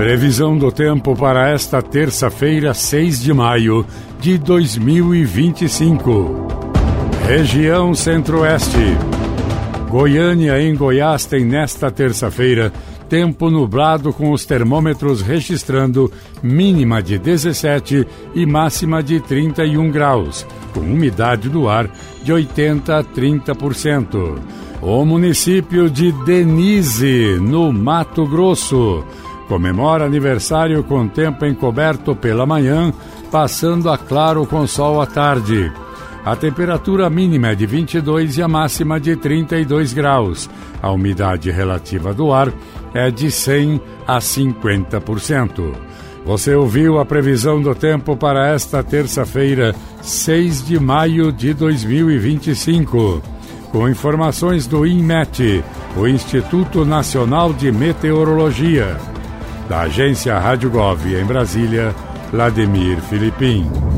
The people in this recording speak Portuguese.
Previsão do tempo para esta terça-feira, 6 de maio de 2025. Região Centro-Oeste. Goiânia, em Goiás, tem nesta terça-feira tempo nublado com os termômetros registrando mínima de 17 e máxima de 31 graus, com umidade do ar de 80% a 30%. O município de Denise, no Mato Grosso, comemora aniversário com tempo encoberto pela manhã, passando a claro com sol à tarde. A temperatura mínima é de 22 e a máxima de 32 graus. A umidade relativa do ar é de 100 a 50%. Você ouviu a previsão do tempo para esta terça-feira, 6 de maio de 2025. Com informações do INMET, o Instituto Nacional de Meteorologia. Da agência Rádio Gov em Brasília, Vladimir Filipim.